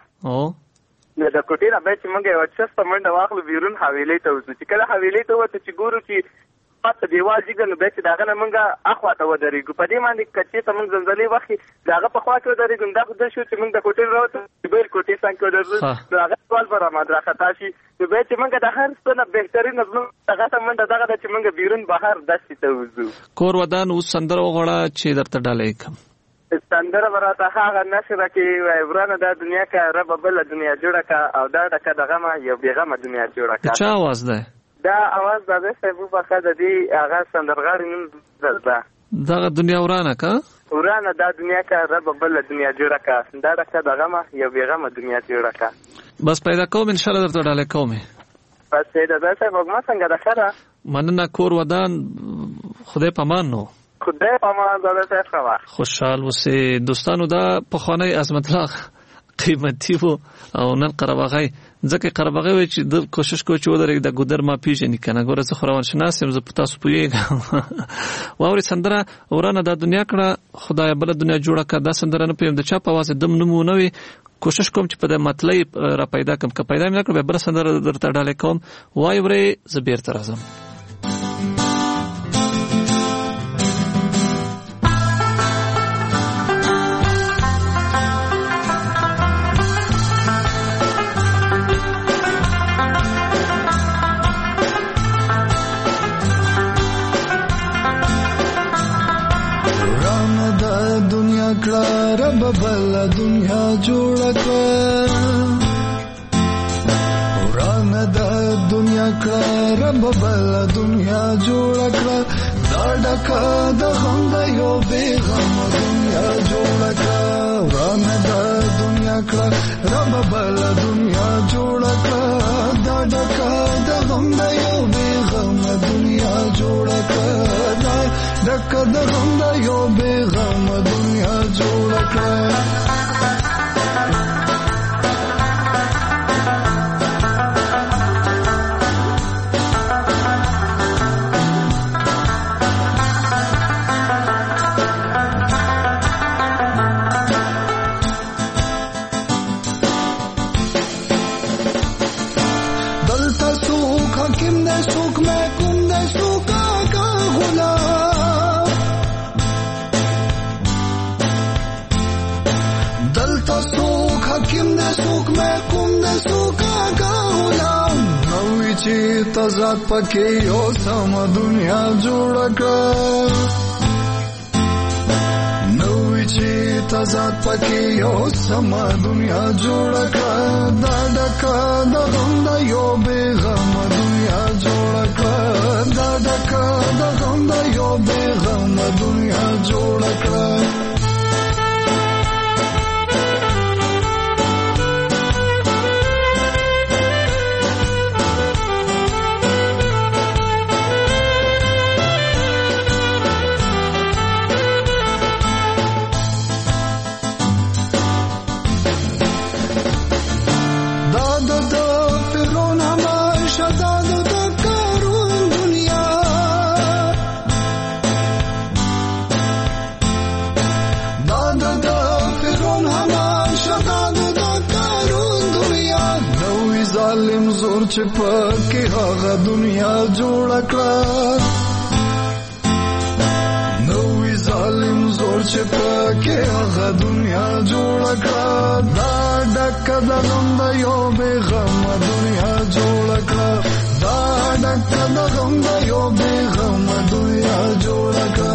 نو د کوټې نه به چې موږ یو څه په منډه واخلو بیرون حویلې ته وځو چې کله حویلې ته وته چې ګورو چې پات دیوال جګ نو به چې داغه نه موږ اخوا ته ودرېږو. په دې باندې کچې ته موږ زلزلې وخت داغه په خوا کې ودرېږو دا خو د شو چې موږ د کوټې راوته بیل کوټې څنګه ودرېږو نو هغه سوال پر ما راختا شي نو به چې موږ د هر څه نه بهترین نظم هغه ته منډه دغه چې موږ بیرون بهر داسې ته وځو. کور ودان اوس سندره وغوړه چې درته ډالې کوم سندره براته هغه نشره کې ورانه د دنیا کا رب بل دنیا جوړه کا او دا دغه دغه یو بیغمه دنیا جوړه کا. چا आवाज ده دا आवाज د سبو په خاطر د دې هغه سندرغاړي نوم ده دغه دنیا ورانه کا د دنیا کا رب بل دنیا جوړه کا دا دغه دغه یو بیغمه دنیا جوړه کا. بس پیدا کوم ان شاء الله درته ډالې کوم بس دا څه وګما څنګه ده خره مننه کور ودان خدای پامان نو خدای پامان زړه ښه خوشحال وسه دوستانو. دا په خانه عظمت الله قیمتي وو او نن قرباغی ځکه قرباغی وی چې د کوشش کوي چې ودرې د ګودر ما پیژنې کنه ګوره زه خروان شناسم زه په تاسو پویګم واوري سندره ورانه د دنیا کړه خدای بل دنیا جوړه کړه دا سندره نه پېم د چا په واسه دم نمونه وي کوشش کوم چې په د مطلب را پیدا کوم که پیدا مې کړ به بل سندره درته ډالې کوم وای ورې زبیر تر اعظم د دنیا کړه رب بل دنیا جوړ کړه وران د دنیا کړه رب بل دنیا جوړ کړه دا ډکه د غم د یو بے غم دنیا جوړ کړه وران د دنیا کړه رب بل دنیا جوړ کړه دا ډکه د غم د یو بے غم دنیا جوړ کړه دا ډکه د غم د یو بے غم دنیا جوړ کړه تزاد پکې یو سم دنیا جوړ کړه نوې چې تزاد پکې یو سم دنیا جوړ کړه دا ډکه د غم د یو بے غم دنیا جوړ کړه دا ډکه د غم د یو بے غم دنیا جوړ کړه چې پکې هغه دنیا جوړ کړه نوې ظالم زور چې پکې هغه دنیا جوړ کړه دا ډکه د غم د یو بے غم دنیا جوړ کړه دا ډکه د غم د یو بے غم دنیا جوړ کړه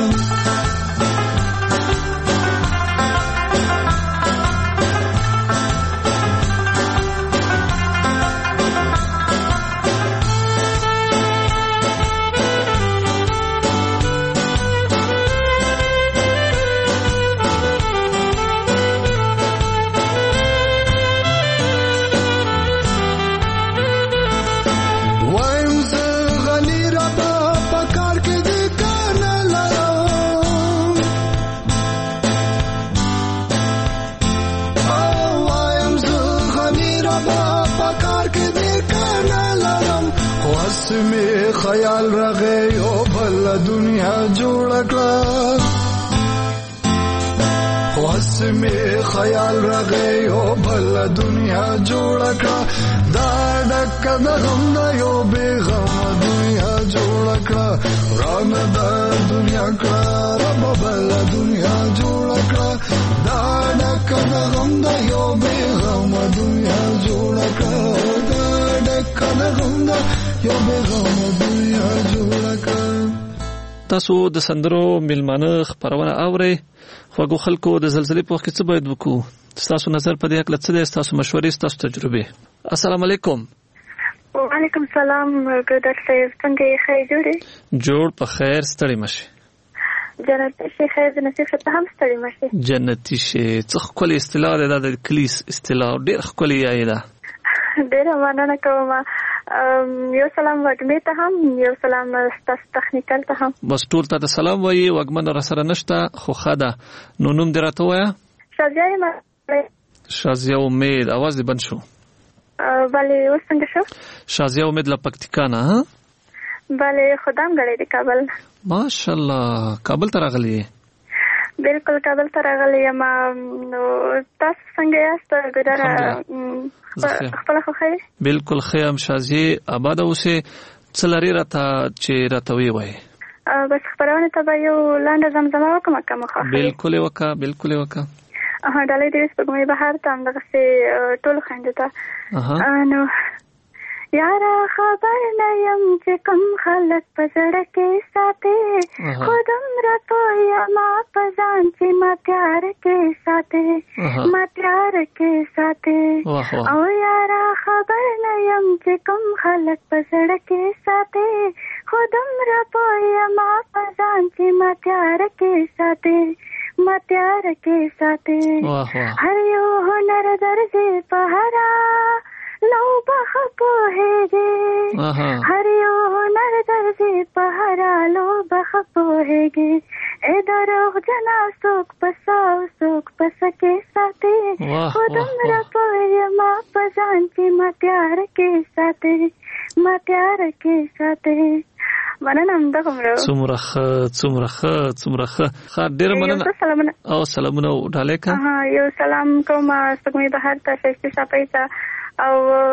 خیال رغه یو بل دنیا جوړ کړه خواس می خیال رغه یو بل دنیا جوړ کړه دا ډکه د غم د یو بے غم دنیا جوړ کړه وران د دنیا کړه رب بل دنیا جوړ کړه دا ډکه د غم د یو بے غم دنیا جوړ کړه دا ډکه د غم د یو بے غم دنیا جوړ کړه تاسو د سندرو ملمانه خبرونه اورئ خوږو خلکو د زلزلې په وخت کې څه باید وکړو تاسو نظر په دې اړه څه دی تاسو مشورې تاسو تجربه السلام علیکم وعلیکم السلام ګدر صاحب څنګه یې خیر جوړ په خیر ستړي مشه جنتی شي خیر د نصیب ته هم ستړي مشه جنتی شي څه خپل اصطلاح ده د کلیس اصطلاح ډېر خپل یې ده ډېر مننه کوم یو سلام وګمې ته هم یو سلام تاسو تخنیکل ته هم بس ټول ته سلام وایي وګمن را سره نشته خو خدا نو نوم دراته وایا شازیه امید आवाज دې بند شو بله وسنګ شو شازیه امید لا پکتیکانا ها بله خدام غړې د کابل ماشاءالله کابل ته راغلی بالکل کابل ته راغلی ما نو تاسو څنګه یاست ګدر خپل خو خیر بالکل خیم شازیه آباد اوسه څلری راته چې راته وی بس خبرونه ته یو لاندې زمزمه وکم کومه بالکل وکا ډالۍ دې په کومه بهر ته هم دغه ټول خنده ته نو یارا خبر نه یم چې کوم خلک په زړه کې ساتي خود عمره پوهه ما په ځان چې ما تیار کې ساتي ما تیار کې ساتي او یارا خبر نه یم چې کوم خلک په زړه کې ساتي خود عمره پوهه ما په ځان چې ما تیار کې ساتي ما تیار کې ساتي هر یو هنر درځي په هرا لو بخپو هېږي هر یو هنر درځي په هرا لو بخپو هېږي ای دروغ جنا څوک په ساو څوک په سکه ساتي خود عمره پوهه ما په ځان چې ما تیار کې ساتي ما تیار کې ساتي مننه همدغه څومره ښه ډېره مننه او سلامونه وډالې کا یو سلام کوم سپوږمۍ بهر ته ښایستې شاپۍ ته او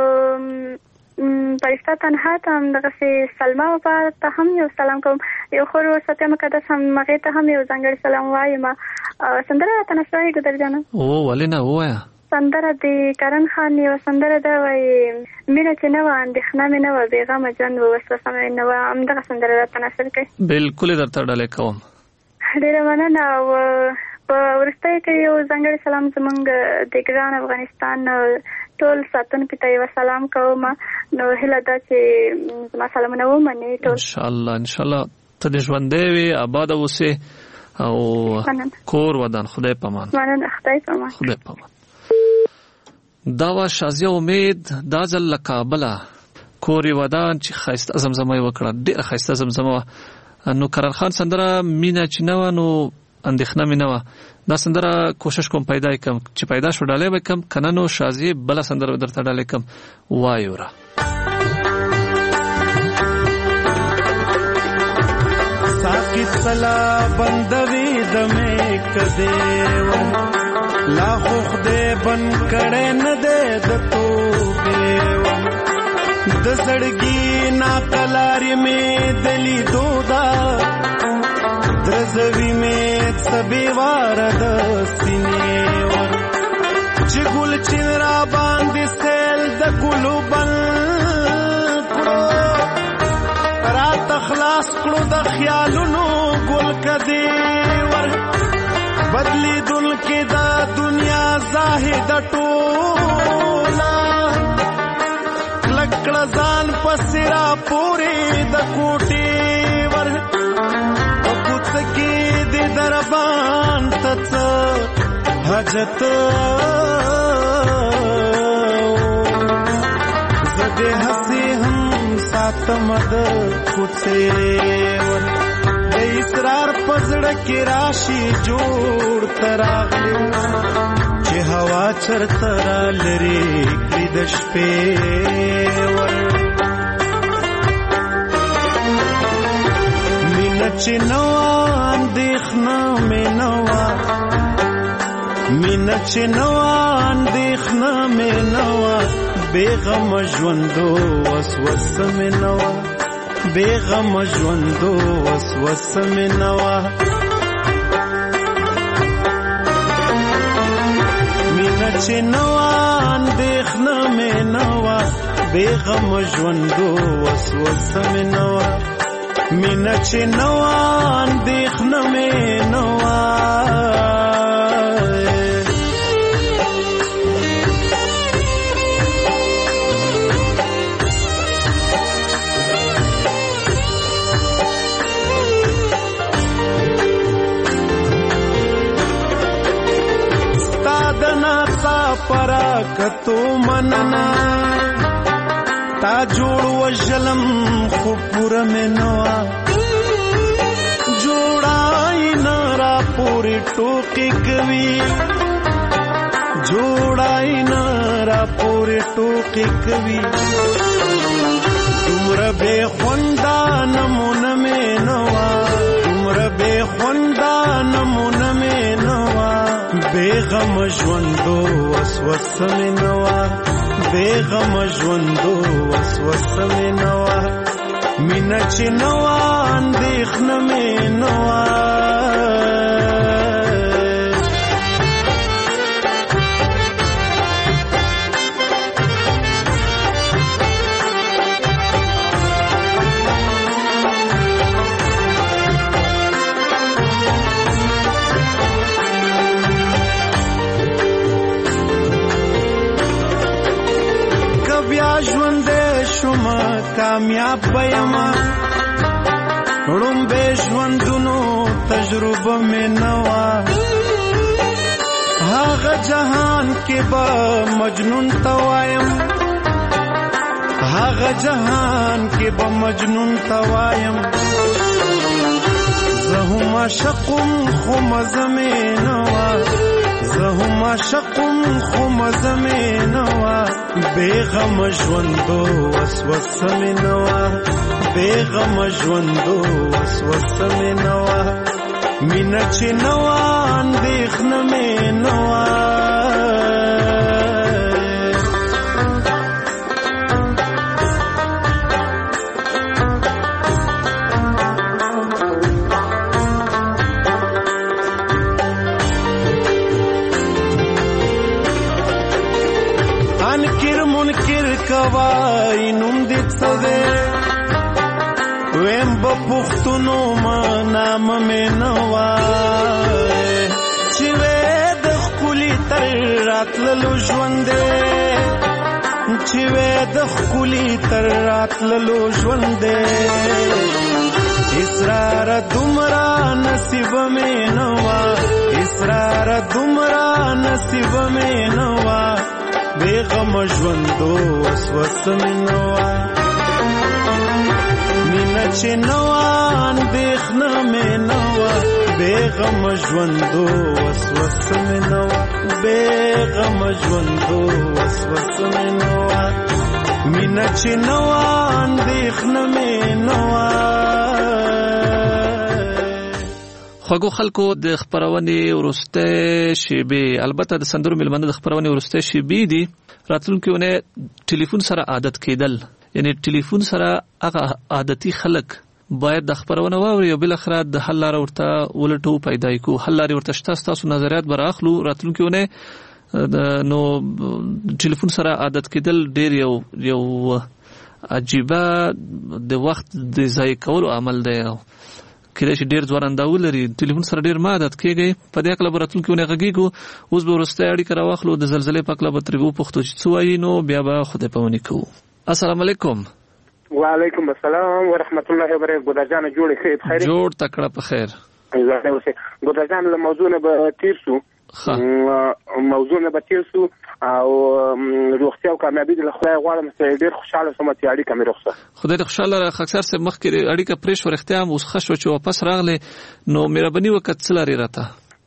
فرشته تنها ته همدغسې سلما وفا ته هم یو سلام کوم یو خور ورسته مقدس هم هغې ته هم یو ځانګړی سلام وایم سندره راته نشته وایي ګودر جانه ولې نه ووایه سندره د کرن خان یو سندره ده وایي مینه چې نه وه اندېښنه مې نه وه بېغمه ژوند و وسوسه مې نه وه همدغه سندره راته نشر کوي بلکل یې درته ډالۍ کوم ډېره مننه او په وروستیو کې یو ځانګړی سلام زموږ د ګران افغانستان ټول ساتونکو ته یو سلام کوم نو هیله ده چې زما سلامونه ومني ټول انشاءالله ته دې ژوندی وي آباد اوسې او کور ودان خدای پامان مننه خدای پامان دا وا شازیه امید دا ځل له کابله کور ودان چې ښایسته زمزمه یې وکړه ډېره ښایسته زمزمه نو کرن خان سندره مینه چې نه وه نو اندېښنه مې نه وه دا سندره کوشش کوم پیدا یې کړم چې پیدا شو ډالۍ به کړم که نه نو شازیې بله سندره به درته ډالۍ کړم وایو را ساکت سلا بندوي د مې کدے لا خو خدای بن کړه نه دې د توبې د زړګي نا کلارې مې دلی دودا درزوی مې سبي وار د سینې ور چې ګل چین را باندې سیل د ګلو بل کړو را تخلاص کړو د خیالونو ګل کدي ور بدلی دل کې دا دنیا زاهد ټولا لکړه ځان پسرا پوري د کوټي ور او پوت کې دې دربان تڅ حاجت زده هسي هم ساتمد کوڅه ور اسرار پزړه کې راشي جوړ تراغلو چې هوا چرته را لري کړي د شپې ور مینه چې نو اندېښنه مې نه وه مینه چې نو اندېښنه مې نه وه بېغمه ژوندو وسوسه مې نه وه بېغمه ژوندو وسوسه مې نه وه مینه چې نه وه اندېښنه مې نه وه بېغمه ژوندو وسوسه مې نه وه مینه چې نه وه اندېښنه مې نه وه پراکتو مننا تا جوړ وشلم خو پوره مې نوا جوړای نه را پورې ټوکې کوي جوړای نه را پورې ټوکې کوي دومره بې خوندا نمونه مې نوا دومره بې خوندا نمونه مې نوا بېغم ژوندو وسوسه مې نه وه بېغم ژوندو وسوسه مې نه وه مینه چې نه وه اندېښنه مې نه وه شوم کامیاب بیم رومبه ژوندونو تجربه مې نوا هغه جهان کې به مجنون توایم هغه جهان کې به مجنون توایم زه هم عاشقم خو مزه مې نوا زه هم عاشقم خو مزه مې نوا بېغم ژوندو وسوسه مې نوا بېغم ژوندو وسوسه مې نوا مینه چې نوا اندېښنه مې نوا کوای نوم دې څه دی ویم به پښتونو ما نام مې نه وای چې وې د ښکلي تر راتللو ژوند دی چې وې د ښکلي تر راتللو ژوند دی اسرار دومره نصیب مې نه وای اسرار دومره نصیب مې نه وای بېغم ژوندو وسوسه مې نوا مینه چې نوا اندېښنه مې نوا بېغم ژوندو وسوسه مې نوا بېغم ژوندو وسوسه مې نوا مینه چې نوا اندېښنه مې نوا خوږو خلکو د خبرونې ورسته شیبې البته د سندرو ملمنه د خبرونې ورسته شیبې دي راتلونکي ونه ټلیفون سره عادت کېدل یعنی ټلیفون سره هغه عادتي خلک باید د خبرونه واوري او بل اخر د حل لار ورته ولټو پیدا کو حل لار ورته شته تاسو نظریات براخلو راتلونکي ونه نو ټلیفون سره عادت کېدل ډیر یو عجیبه د وخت د ضایع کولو عمل دی کله چې ډیر ځواننداو لري ټلیفون سره ډیر مادت کېږي په دې اکل براتل کې ونه غږیږي اوس به ورسته اړیکه راوخلو د زلزلې په اکل به ترګو پښتو چې څوایي نو بیا به خوده پونی کوو السلام علیکم وعلیکم السلام ورحمت الله وبرکاته ګودرجان جوړ خیر جوړ تکړه په خیر ګودرجان له موضوع نه به تیر شو موضوع نه به تیر شو او روغتیا او کامیابی د خدای غواړم چې ډیر خوشاله سم چې اړیکه مې رخصه خدای دې خوشاله را خاصر سه مخ کې اړیکه پرېښ ورختیا اوس خښو چې واپس راغله نو مهرباني وکړه څه لري راته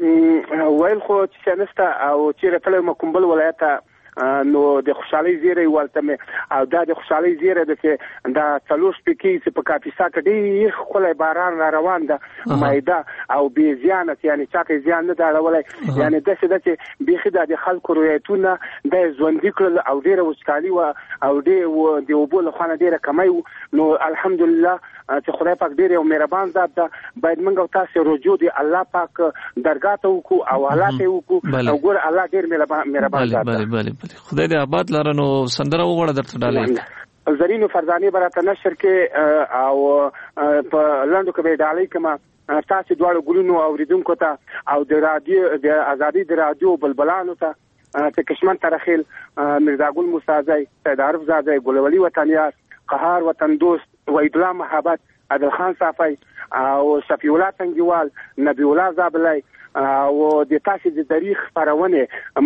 ویل خو چې نسته او چې راتله مکمبل ولایت نو د خوشحالي زیره ولته او دا د خوشحالي زیره د چې دا څلور سپیکی چې په کاپیسا کې ډیر خلای باران را روان ده مایده او بي زیانه یعنی چاته زیان نه دا ولای یعنی د څه د چې بيخي د خلکو رویتونه د ژوندۍ کړل او ډیر وسکالي او ډیر د وبول خانه ډیره کمای نو الحمدلله چې خدای پاک ډیر مهربان ذات ده باید موږ تاسو رجوع دی الله پاک درگاه ته وکړو او حالات وکړو او ګور الله ډیر مهربان ذات ده خدای دې آباد لرنو سندره وغوړه درته ډالې زرینو فرزانه براته نشر کې او په لاندو کې ډالې کما تاسو دواړو ګلونو اوریدونکو ته او د رادیو د ازادي د رادیو بلبلانو ته کشمن ترخیل مرزا ګل موسی سید عارف زاده ګلولي وطنیار قهار وطن دوست وحیدالله محبت عادل خان صافی او شفیع الله تنگیوال نبی الله زابلای او د تاسو د تاریخ پرونه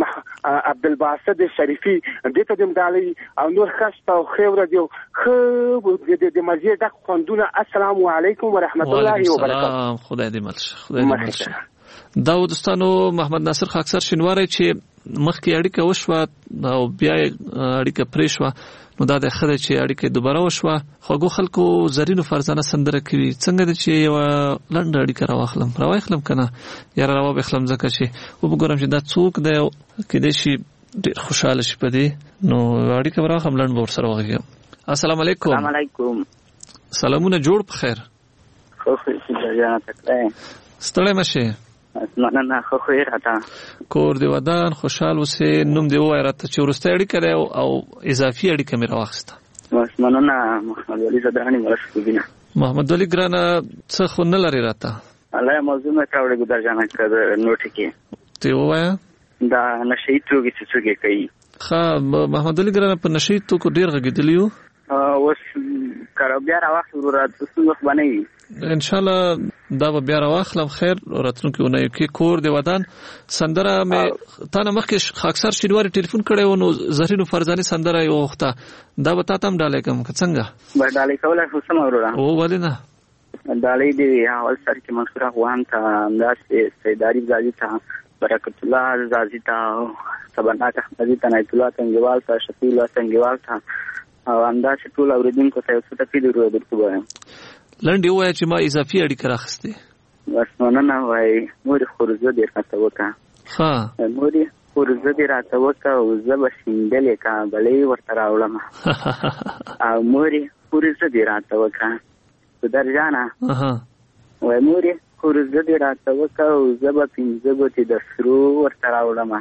عبدالباسط شریفی دته د مدالي او نور خاصه او خیر دیو خو د مزید د خوندونه السلام علیکم ورحمت الله وبرکاته خدای دې ملشه خدای دې ملشه دا ودستانو محمد ناصر خاکسر شینواری چې مخکې اړیکه وشوه او بیا اړیکه پرې شوه نو دا د خدای چې اړیکه دوباره وشوه خوږو خلکو زرینو فرزانه سندره کوي څنګه د چې یو لنډ اړیکه راوخلم کنه یاره راو بخلم ځکه چې وګورم چې دا څوک دی کې د شي ډیر خوشاله شي پدې نو اړیکه راوخم لنډ ور سره وغږم السلام علیکم السلام علیکم سلامونه جوړ په خیر خو جانا تکړه ستړی مشه مننه خو راته کور دی ودان خوشحال اوسې نوم دی وای راته چې ورسته اړیکه او اضافي اړیکه مې راوخسته مننه محمد ولی زدهانی مرشدینه محمد ولی ګرانه څه خو نه لري راته الله موضوع مې کاوړې ګدار جانا کړ نوټ کې ته وای دا نشي توګه چې څوګه کوي محمد ولی ګرانه په نشي تو کو ډیر غږیدلیو اوس کړه بیا راوخت ورته څه باندې ان شاء الله دا به بیا راوخلم خیر راتلونکي ونه کې کور دی ودان سندره مې تا نه مخکې اکثر شینواری ټلیفون کړی و نو زرینو فرزاني سندره یو وخته دا به تا ته هم ډالۍ کوم که څنګه به ډالۍ کولی خو سمه وروره او ولې نه ډالۍ دې اول سر کې منصور افغان ته همداسې سیداري زازي ته برکت الله زازي ته سبناک احمدي ته نایت الله تنګیوال ته شفیع الله تنګیوال ته او همداسې ټول اورېدونکو ته یو څه ټکي درلود درته وایم لنډې ووایه چې ما اضافي اړیکه راخیستې بس مننه وایي مورې خورزه دې راته وکړه مورې خورزه دې راته وکړه او زه به شیندلې کابلۍ ورته راوړم او مورې خورزه دې راته وکړه ګودر جانه وایي مورې خورزه دې راته وکړه او زه به 5 ګوتې د سرو ورته راوړم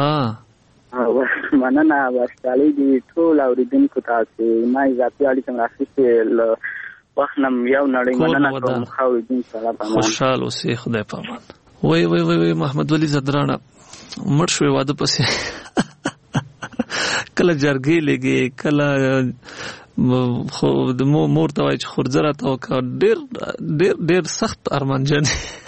مننه بس ډالۍ دې ټول اورېدونکو تاسو ما اضافي اړیکه م راخیستې وخنم یو نړۍ مننه کوم خاوې سره په خوشحال اوسې خدای په امان وای محمد ولی زدرانه مړ شوی واده پسې کله جرګې لګي کله خو د مور ته وای چې خورځه راته وکړه ډېر سخت ارمانجن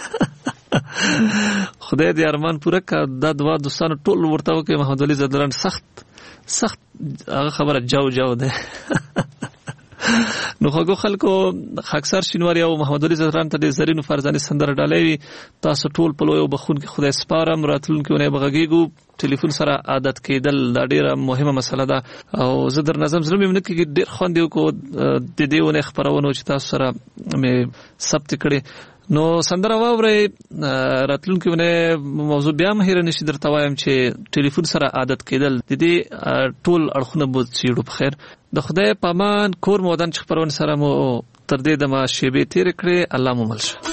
خدای دې ارمان پوره کړه دا دوا دوستانو ټول ورته وکړي محمد ولی زدران سخت هغه خبره جاو ده نو خو خلکو اکثر شینواری او محمد علي زهران ته د زرینو فرزاني سندره ډالۍ تاسو ټول په لوی بخون کې خدای سپارم راتلونکي ونه بغږیږو ټلیفون سره عادت کېدل دا ډیره مهمه مسله ده او زه در نظم زړه مې نه کې ډیر خوند یو کو د دې ونه خبرونه چې تاسو سره مې ثبت کړي نو سندره واوري راتلونکي ونه موضوع بیا مهیر نشي درته وایم چې ټلیفون سره عادت کېدل د دې ټول اړخونه بو سیړو په خیر د خدای پامان کور مودن چې خبرونه سره مو تر دې د ما شیبه تیر کړې الله مو ملشه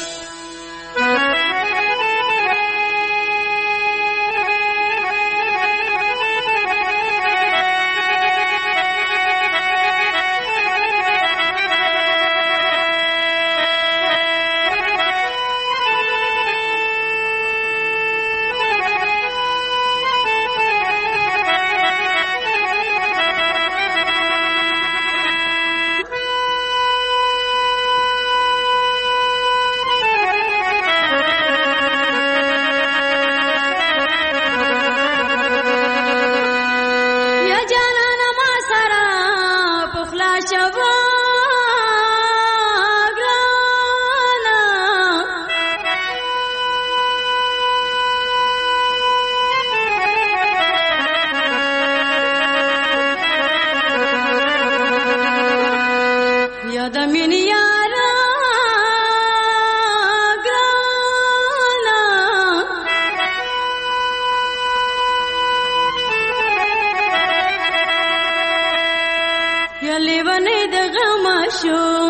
لیونی د غم شو